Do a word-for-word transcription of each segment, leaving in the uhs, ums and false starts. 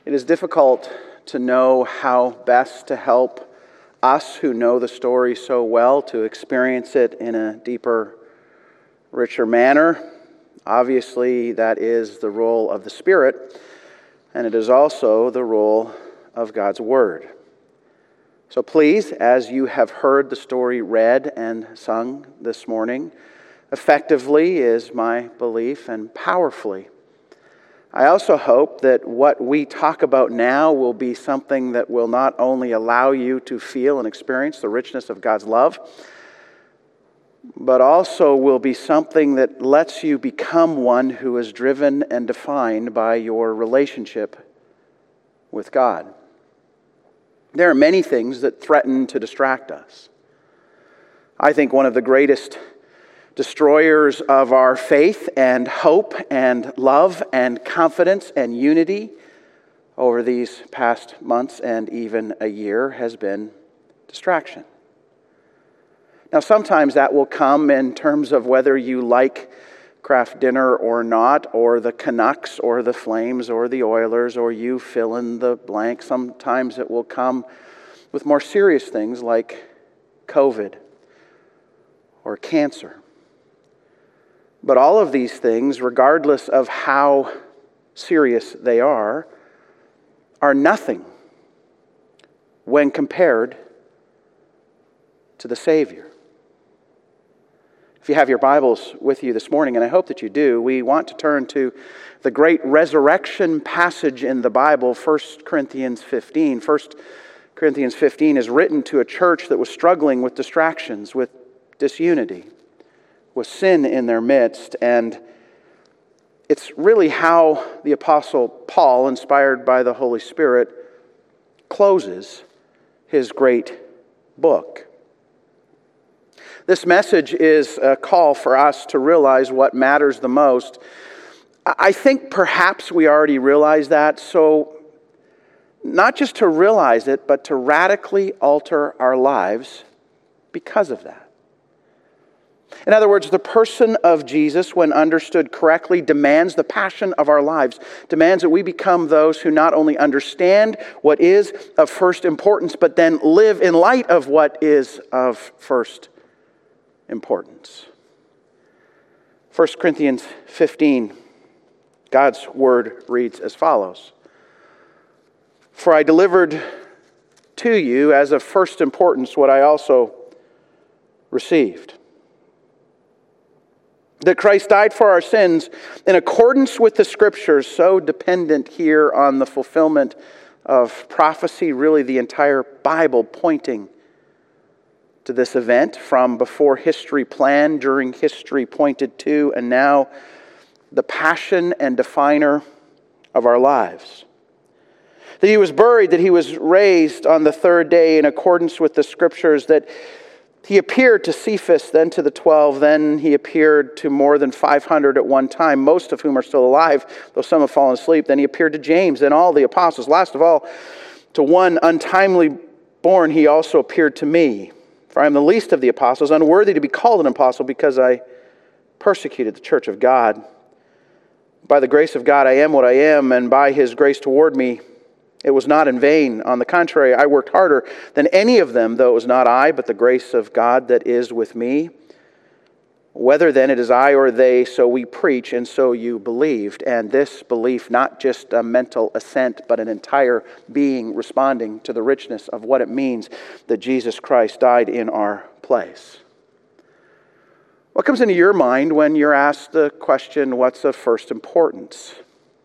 It is difficult to know how best to help us who know the story so well to experience it in a deeper, richer manner. Obviously, that is the role of the Spirit, and it is also the role of God's Word. So please, as you have heard the story read and sung this morning, effectively is my belief and powerfully, I also hope that what we talk about now will be something that will not only allow you to feel and experience the richness of God's love, but also will be something that lets you become one who is driven and defined by your relationship with God. There are many things that threaten to distract us. I think one of the greatest destroyers of our faith and hope and love and confidence and unity over these past months and even a year has been distraction. Now, sometimes that will come in terms of whether you like Kraft Dinner or not, or the Canucks or the Flames or the Oilers, or you fill in the blank. Sometimes it will come with more serious things like COVID or cancer. But all of these things, regardless of how serious they are, are nothing when compared to the Savior. If you have your Bibles with you this morning, and I hope that you do, we want to turn to the great resurrection passage in the Bible, First Corinthians fifteen. First Corinthians fifteen is written to a church that was struggling with distractions, with disunity, with sin in their midst, and it's really how the Apostle Paul, inspired by the Holy Spirit, closes his great book. This message is a call for us to realize what matters the most. I think perhaps we already realize that, so not just to realize it, but to radically alter our lives because of that. In other words, the person of Jesus, when understood correctly, demands the passion of our lives, demands that we become those who not only understand what is of first importance, but then live in light of what is of first importance. First Corinthians fifteen, God's word reads as follows: "For I delivered to you as of first importance what I also received. That Christ died for our sins in accordance with the Scriptures," so dependent here on the fulfillment of prophecy, really the entire Bible pointing to this event from before history planned, during history pointed to, and now the passion and definer of our lives. That he was buried, that he was raised on the third day in accordance with the Scriptures, that he appeared to Cephas, then to the twelve, then he appeared to more than five hundred at one time, most of whom are still alive, though some have fallen asleep. Then he appeared to James, then all the apostles. Last of all, to one untimely born, he also appeared to me. For I am the least of the apostles, unworthy to be called an apostle, because I persecuted the church of God. By the grace of God I am what I am, and by his grace toward me it was not in vain. On the contrary, I worked harder than any of them, though it was not I, but the grace of God that is with me. Whether then it is I or they, so we preach, and so you believed. And this belief, not just a mental assent, but an entire being responding to the richness of what it means that Jesus Christ died in our place. What comes into your mind when you're asked the question, what's of first importance?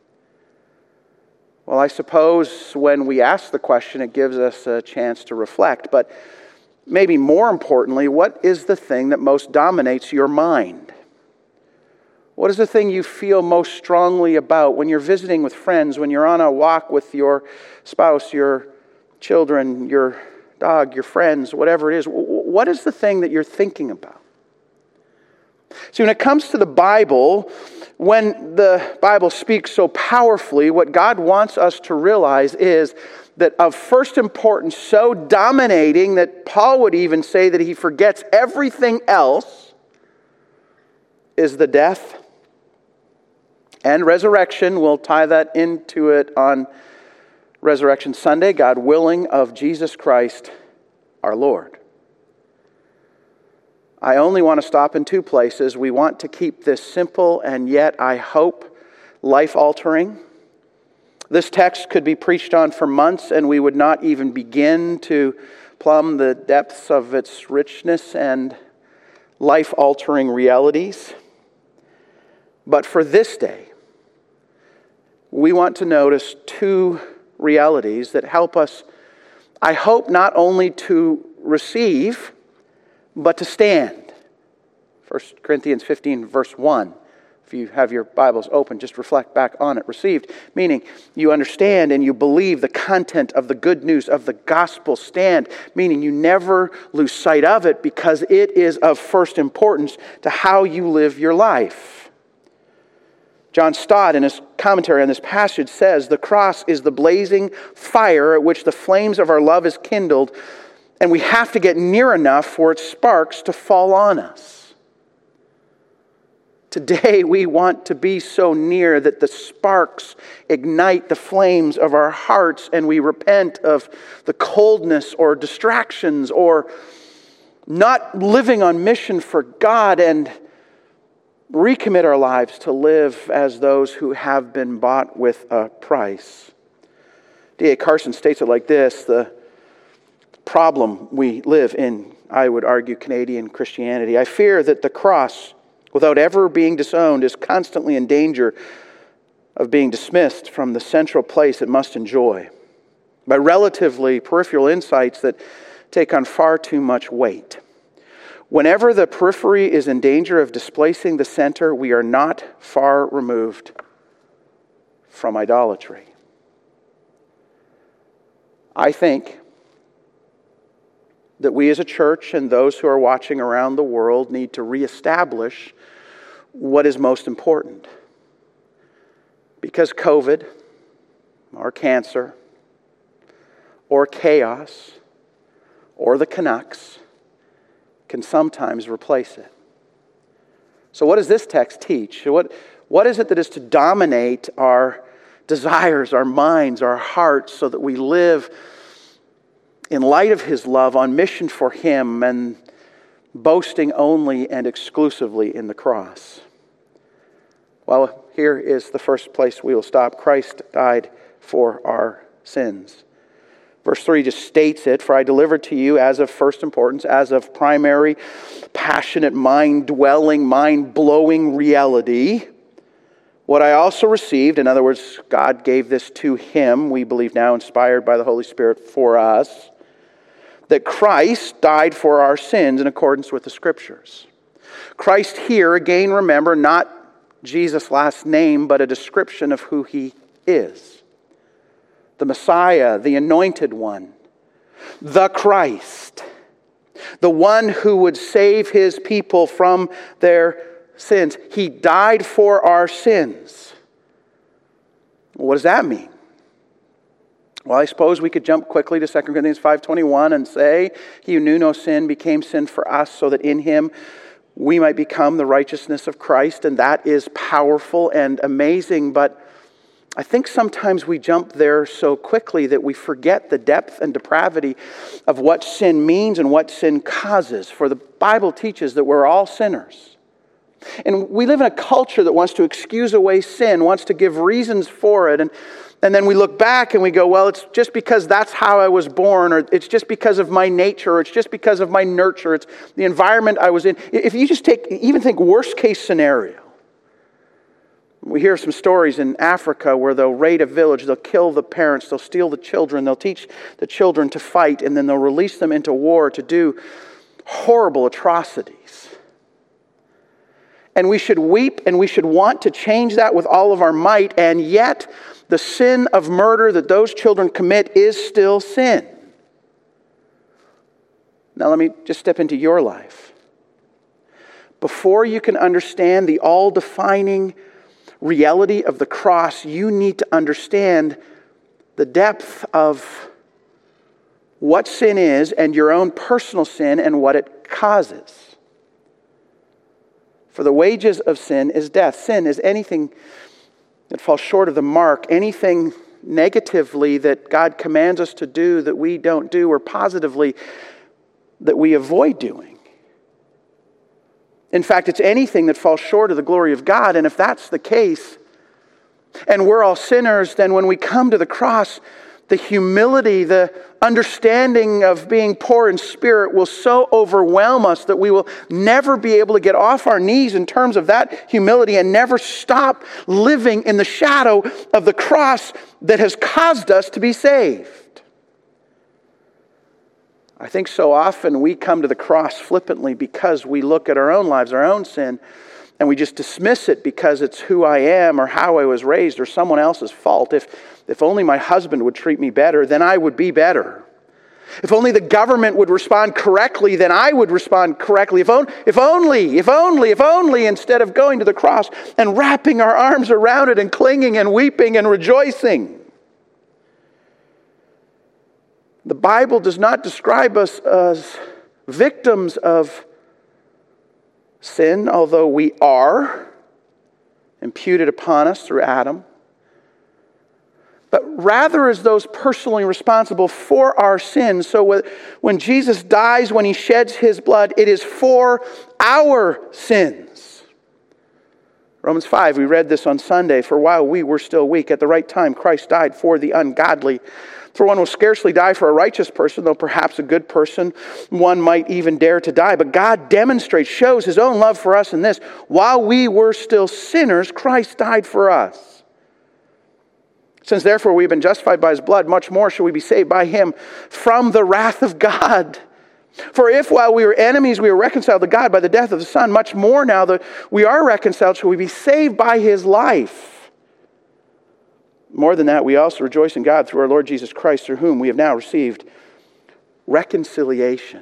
Well, I suppose when we ask the question, it gives us a chance to reflect. But maybe more importantly, what is the thing that most dominates your mind? What is the thing you feel most strongly about when you're visiting with friends, when you're on a walk with your spouse, your children, your dog, your friends, whatever it is? What is the thing that you're thinking about? See, when it comes to the Bible, when the Bible speaks so powerfully, what God wants us to realize is that of first importance, so dominating that Paul would even say that he forgets everything else, is the death and resurrection. We'll tie that into it on Resurrection Sunday, God willing, of Jesus Christ our Lord. I only want to stop in two places. We want to keep this simple and yet, I hope, life-altering. This text could be preached on for months and we would not even begin to plumb the depths of its richness and life-altering realities. But for this day, we want to notice two realities that help us, I hope, not only to receive, but to stand. First Corinthians fifteen, verse one. If you have your Bibles open, just reflect back on it. Received, meaning you understand and you believe the content of the good news of the gospel. Stand, meaning you never lose sight of it because it is of first importance to how you live your life. John Stott, in his commentary on this passage, says, "The cross is the blazing fire at which the flames of our love is kindled, and we have to get near enough for its sparks to fall on us." Today we want to be so near that the sparks ignite the flames of our hearts and we repent of the coldness or distractions or not living on mission for God and recommit our lives to live as those who have been bought with a price. D A Carson states it like this: the problem we live in, I would argue, Canadian Christianity. I fear that the cross, without ever being disowned, is constantly in danger of being dismissed from the central place it must enjoy by relatively peripheral insights that take on far too much weight. Whenever the periphery is in danger of displacing the center, we are not far removed from idolatry. I think that we as a church and those who are watching around the world need to reestablish what is most important. Because COVID, or cancer, or chaos, or the Canucks can sometimes replace it. So what does this text teach? What, what is it that is to dominate our desires, our minds, our hearts, so that we live in light of His love, on mission for Him, and boasting only and exclusively in the cross? Well, here is the first place we will stop. Christ died for our sins. Verse three just states it: "For I delivered to you as of first importance, as of primary, passionate, mind-dwelling, mind-blowing reality, what I also received." In other words, God gave this to Him, we believe now, inspired by the Holy Spirit for us, that Christ died for our sins in accordance with the Scriptures. Christ here, again, remember, not Jesus' last name, but a description of who He is. The Messiah, the Anointed One, the Christ, the one who would save His people from their sins. He died for our sins. What does that mean? Well, I suppose we could jump quickly to Second Corinthians five twenty-one and say, "He who knew no sin became sin for us, so that in Him we might become the righteousness of Christ." And that is powerful and amazing, but I think sometimes we jump there so quickly that we forget the depth and depravity of what sin means and what sin causes. For the Bible teaches that we're all sinners. And we live in a culture that wants to excuse away sin, wants to give reasons for it. And, and then we look back and we go, well, it's just because that's how I was born, or it's just because of my nature, or it's just because of my nurture, it's the environment I was in. If you just take, even think worst case scenario. We hear some stories in Africa where they'll raid a village, they'll kill the parents, they'll steal the children, they'll teach the children to fight, and then they'll release them into war to do horrible atrocities. And we should weep and we should want to change that with all of our might, and yet the sin of murder that those children commit is still sin. Now let me just step into your life. Before you can understand the all-defining reality of the cross, you need to understand the depth of what sin is and your own personal sin and what it causes. For the wages of sin is death. Sin is anything that falls short of the mark, anything negatively that God commands us to do that we don't do, or positively that we avoid doing. In fact, it's anything that falls short of the glory of God. And if that's the case, and we're all sinners, then when we come to the cross, the humility, the understanding of being poor in spirit will so overwhelm us that we will never be able to get off our knees in terms of that humility and never stop living in the shadow of the cross that has caused us to be saved. I think so often we come to the cross flippantly because we look at our own lives, our own sin, and we just dismiss it because it's who I am or how I was raised or someone else's fault. If, if only my husband would treat me better, then I would be better. If only the government would respond correctly, then I would respond correctly. If, on, if only, if only, if only, instead of going to the cross and wrapping our arms around it and clinging and weeping and rejoicing. The Bible does not describe us as victims of sin, although we are imputed upon us through Adam, but rather as those personally responsible for our sins. So when Jesus dies, when he sheds his blood, it is for our sins. Romans five, we read this on Sunday. For while we were still weak, at the right time Christ died for the ungodly. For one will scarcely die for a righteous person, though perhaps a good person, one might even dare to die. But God demonstrates, shows his own love for us in this: while we were still sinners, Christ died for us. Since therefore we have been justified by his blood, much more shall we be saved by him from the wrath of God. For if while we were enemies we were reconciled to God by the death of the Son, much more now that we are reconciled shall we be saved by his life. More than that, we also rejoice in God through our Lord Jesus Christ, through whom we have now received reconciliation.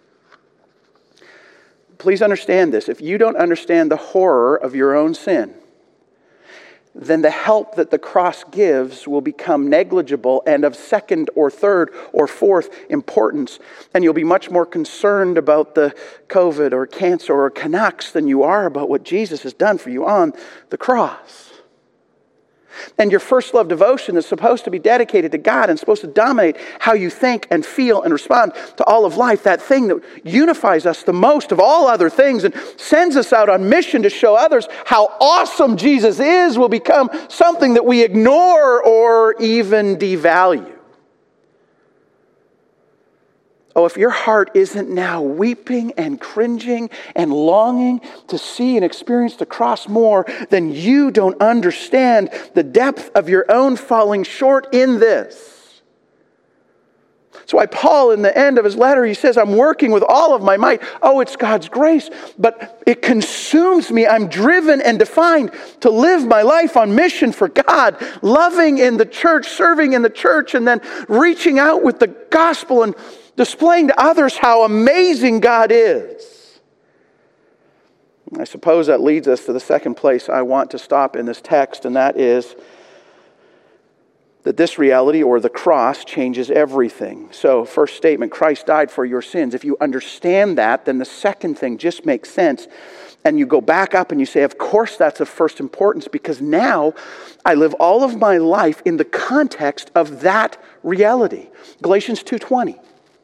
Please understand this. If you don't understand the horror of your own sin, then the help that the cross gives will become negligible and of second or third or fourth importance. And you'll be much more concerned about the COVID or cancer or Canucks than you are about what Jesus has done for you on the cross. And your first love devotion is supposed to be dedicated to God and supposed to dominate how you think and feel and respond to all of life. That thing that unifies us the most of all other things and sends us out on mission to show others how awesome Jesus is will become something that we ignore or even devalue. Oh, if your heart isn't now weeping and cringing and longing to see and experience the cross more, then you don't understand the depth of your own falling short in this. That's why Paul, in the end of his letter, he says, I'm working with all of my might. Oh, it's God's grace, but it consumes me. I'm driven and defined to live my life on mission for God, loving in the church, serving in the church, and then reaching out with the gospel and displaying to others how amazing God is. I suppose that leads us to the second place I want to stop in this text, and that is that this reality, or the cross, changes everything. So, first statement, Christ died for your sins. If you understand that, then the second thing just makes sense. And you go back up and you say, of course that's of first importance, because now I live all of my life in the context of that reality. Galatians two twenty.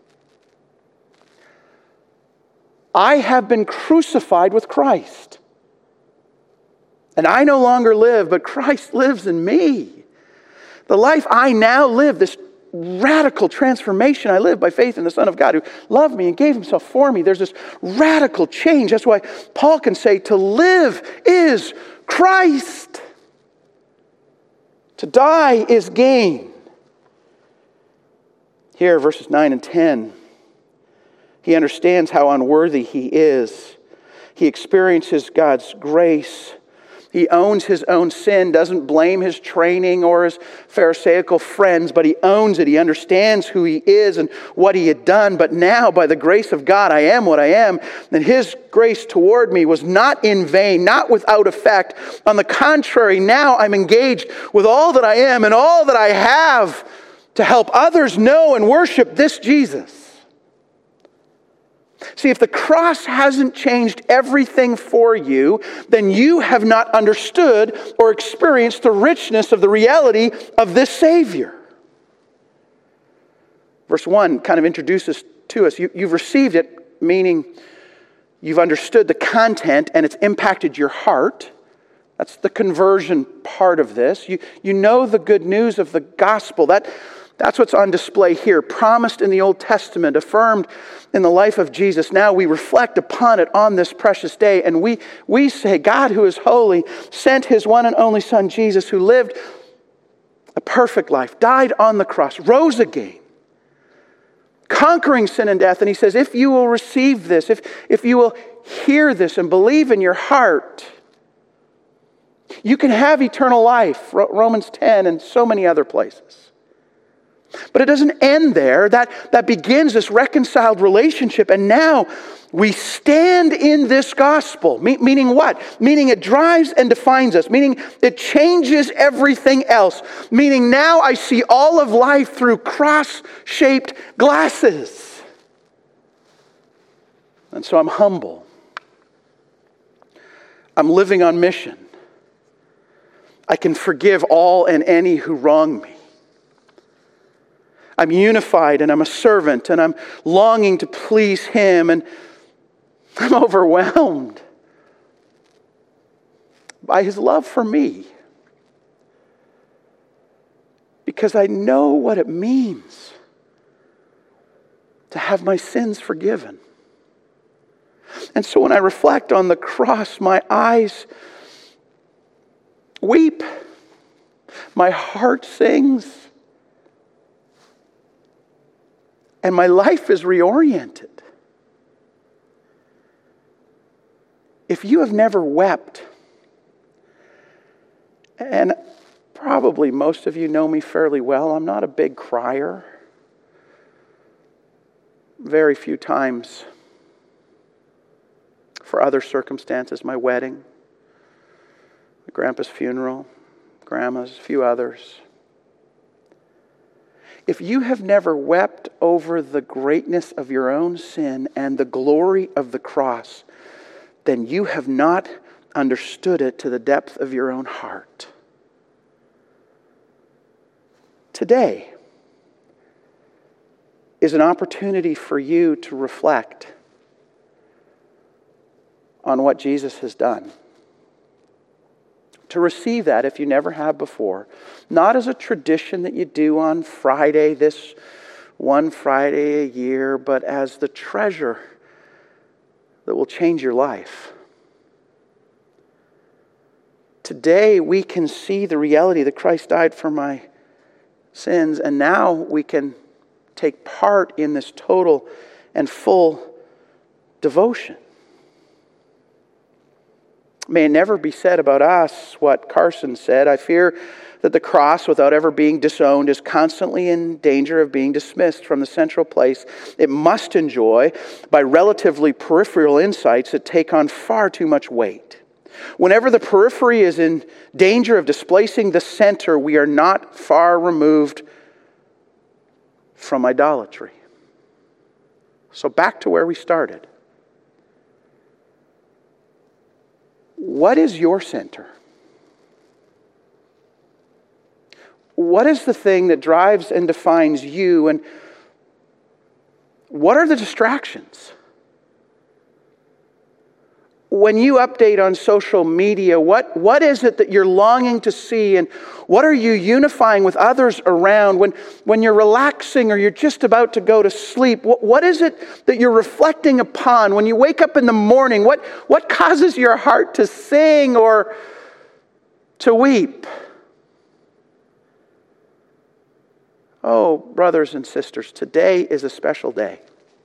I have been crucified with Christ. And I no longer live, but Christ lives in me. The life I now live, this radical transformation I live by faith in the Son of God who loved me and gave himself for me. There's this radical change. That's why Paul can say, to live is Christ. To die is gain. Here, verses nine and ten. He understands how unworthy he is. He experiences God's grace. He owns his own sin, doesn't blame his training or his Pharisaical friends, but he owns it. He understands who he is and what he had done. But now, by the grace of God, I am what I am. And his grace toward me was not in vain, not without effect. On the contrary, now I'm engaged with all that I am and all that I have to help others know and worship this Jesus. See, if the cross hasn't changed everything for you, then you have not understood or experienced the richness of the reality of this Savior. Verse one kind of introduces to us, you, you've received it, meaning you've understood the content and it's impacted your heart. That's the conversion part of this. You, you know the good news of the gospel. That, that's what's on display here. Promised in the Old Testament, affirmed in the life of Jesus. Now we reflect upon it on this precious day. And we, we say, God who is holy sent his one and only Son, Jesus, who lived a perfect life, died on the cross, rose again, conquering sin and death. And he says, if you will receive this, if, if you will hear this and believe in your heart, you can have eternal life. Romans ten and so many other places. But it doesn't end there. That, that begins this reconciled relationship. And now we stand in this gospel. Me- meaning what? Meaning it drives and defines us. Meaning it changes everything else. Meaning now I see all of life through cross-shaped glasses. And so I'm humble. I'm living on mission. I can forgive all and any who wrong me. I'm unified and I'm a servant and I'm longing to please him, and I'm overwhelmed by his love for me because I know what it means to have my sins forgiven. And so when I reflect on the cross, my eyes weep, my heart sings, and my life is reoriented. If you have never wept, and probably most of you know me fairly well, I'm not a big crier. Very few times for other circumstances, my wedding, my grandpa's funeral, grandma's, a few others. If you have never wept over the greatness of your own sin and the glory of the cross, then you have not understood it to the depth of your own heart. Today is an opportunity for you to reflect on what Jesus has done. To receive that if you never have before. Not as a tradition that you do on Friday, this one Friday a year, but as the treasure that will change your life. Today we can see the reality that Christ died for my sins, and now we can take part in this total and full devotion. May it never be said about us what Carson said. I fear that the cross, without ever being disowned, is constantly in danger of being dismissed from the central place it must enjoy by relatively peripheral insights that take on far too much weight. Whenever the periphery is in danger of displacing the center, we are not far removed from idolatry. So back to where we started. What is your center? What is the thing that drives and defines you? And what are the distractions? When you update on social media, what, what is it that you're longing to see? And what are you unifying with others around? When, when you're relaxing or you're just about to go to sleep, what, what is it that you're reflecting upon? When you wake up in the morning, what, what causes your heart to sing or to weep? Oh, brothers and sisters, today is a special day.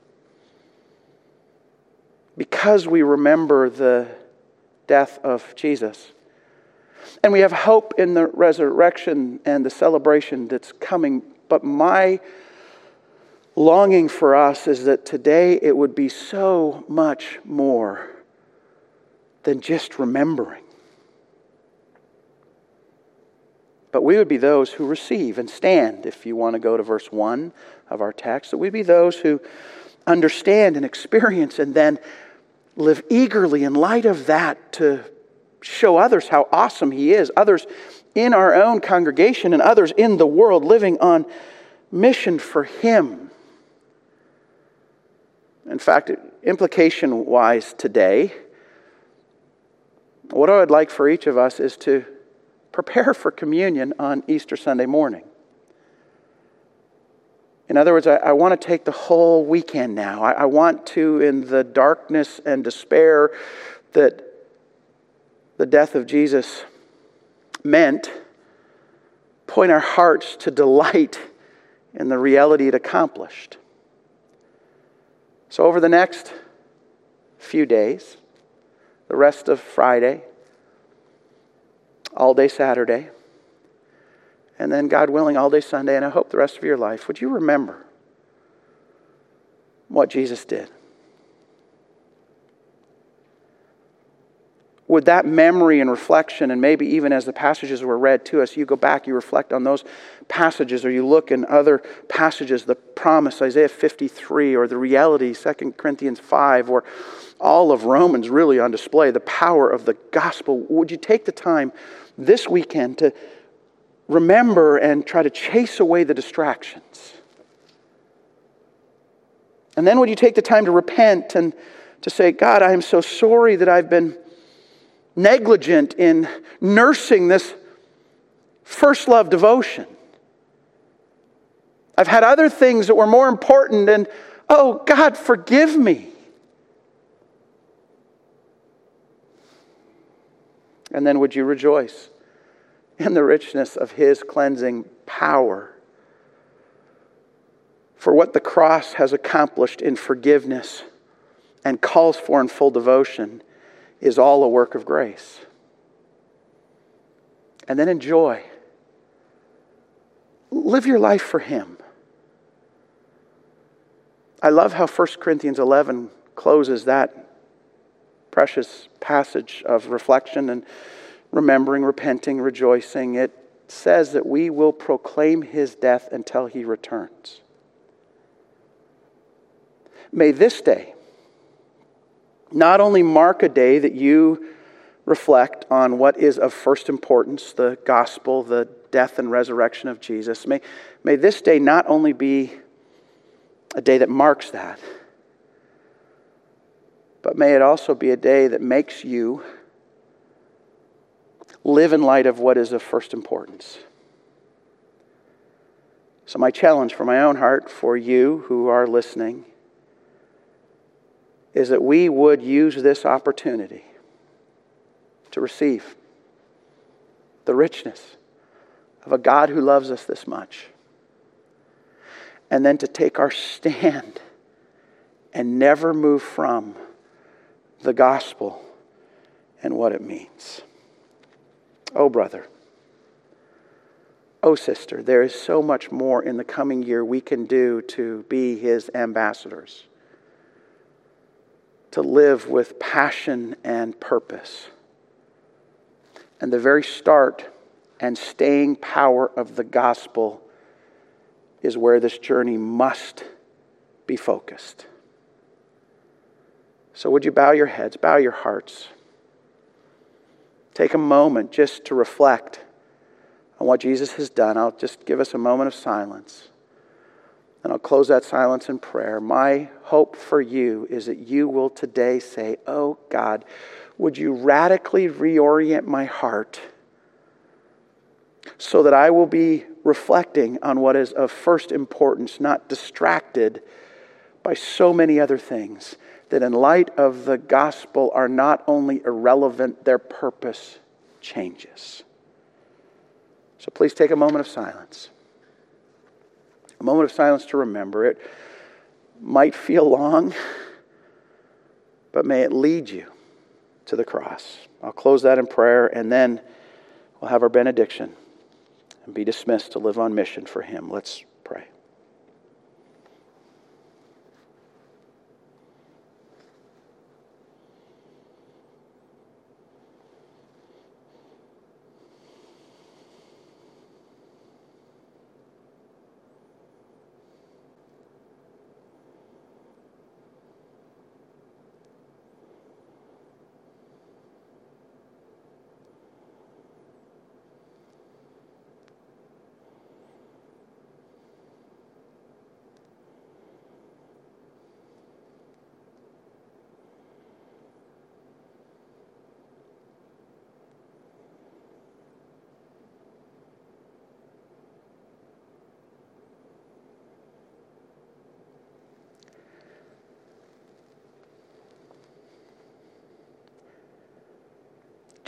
Because we remember the death of Jesus. And we have hope in the resurrection and the celebration that's coming. But my longing for us is that today it would be so much more than just remembering. But we would be those who receive and stand, if you want to go to verse one of our text, that we'd be those who understand and experience, and then live eagerly in light of that to show others how awesome He is, others in our own congregation and others in the world living on mission for Him. In fact, implication-wise today, what I would like for each of us is to prepare for communion on Easter Sunday morning. In other words, I, I want to take the whole weekend now. I, I want to, in the darkness and despair that the death of Jesus meant, point our hearts to delight in the reality it accomplished. So over the next few days, the rest of Friday, all day Saturday, and then, God willing, all day Sunday, and I hope the rest of your life, would you remember what Jesus did? Would that memory and reflection, and maybe even as the passages were read to us, you go back, you reflect on those passages, or you look in other passages, the promise, Isaiah fifty-three, or the reality, Second Corinthians five, or all of Romans really on display, the power of the gospel. Would you take the time this weekend to remember and try to chase away the distractions? And then would you take the time to repent and to say, God, I am so sorry that I've been negligent in nursing this first love devotion. I've had other things that were more important, and oh, God, forgive me. And then would you rejoice in the richness of His cleansing power for what the cross has accomplished in forgiveness and calls for in full devotion is all a work of grace. And then enjoy. Live your life for Him. I love how First Corinthians eleven closes that precious passage of reflection and remembering, repenting, rejoicing. It says that we will proclaim His death until He returns. May this day not only mark a day that you reflect on what is of first importance, the gospel, the death and resurrection of Jesus. May, may this day not only be a day that marks that, but may it also be a day that makes you live in light of what is of first importance. So my challenge for my own heart, for you who are listening, is that we would use this opportunity to receive the richness of a God who loves us this much, and then to take our stand and never move from the gospel and what it means. Oh, brother. Oh, sister, there is so much more in the coming year we can do to be His ambassadors, to live with passion and purpose. And the very start and staying power of the gospel is where this journey must be focused. So would you bow your heads, bow your hearts. Take a moment just to reflect on what Jesus has done. I'll just give us a moment of silence. And I'll close that silence in prayer. My hope for you is that you will today say, oh God, would you radically reorient my heart so that I will be reflecting on what is of first importance, not distracted by so many other things that in light of the gospel are not only irrelevant, their purpose changes. So please take a moment of silence. A moment of silence to remember. It might feel long, but may it lead you to the cross. I'll close that in prayer, and then we'll have our benediction and be dismissed to live on mission for Him. Let's pray.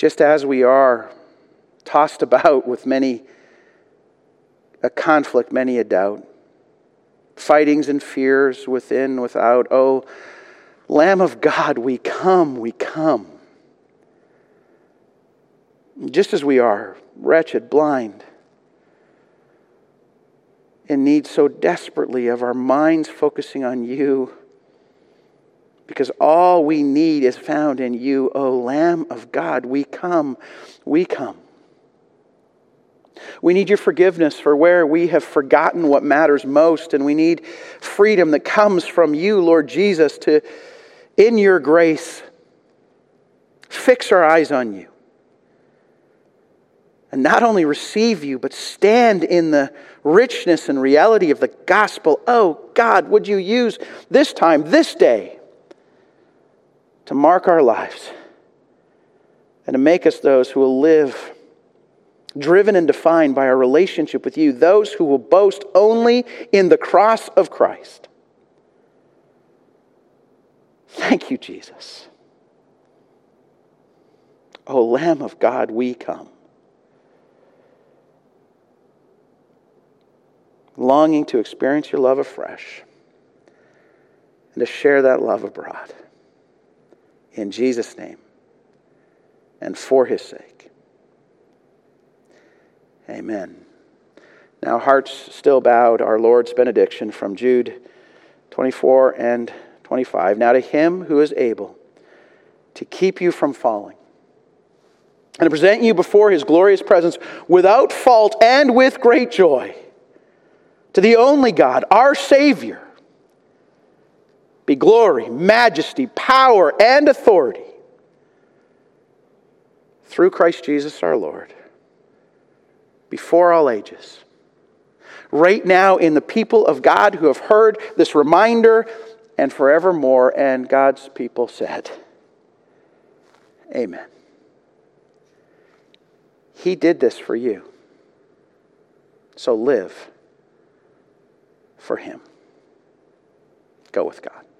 just as we are tossed about with many a conflict, many a doubt, fightings and fears within, without. Oh, Lamb of God, we come, we come. Just as we are, wretched, blind, in need so desperately of our minds focusing on you, because all we need is found in you. O Lamb of God, we come, we come. We need your forgiveness for where we have forgotten what matters most, and we need freedom that comes from you, Lord Jesus, to, in your grace, fix our eyes on you. And not only receive you, but stand in the richness and reality of the gospel. Oh God, would you use this time, this day, to mark our lives and to make us those who will live driven and defined by our relationship with you, those who will boast only in the cross of Christ. Thank you, Jesus. O Lamb of God, we come. Longing to experience your love afresh and to share that love abroad. In Jesus' name and for his sake. Amen. Now, hearts still bowed, our Lord's benediction from Jude twenty-four and twenty-five. Now to him who is able to keep you from falling and to present you before his glorious presence without fault and with great joy, to the only God, our Savior, be glory, majesty, power, and authority through Christ Jesus our Lord, before all ages, right now in the people of God who have heard this reminder, and forevermore. And God's people said, amen. He did this for you, so live for him. Go with God.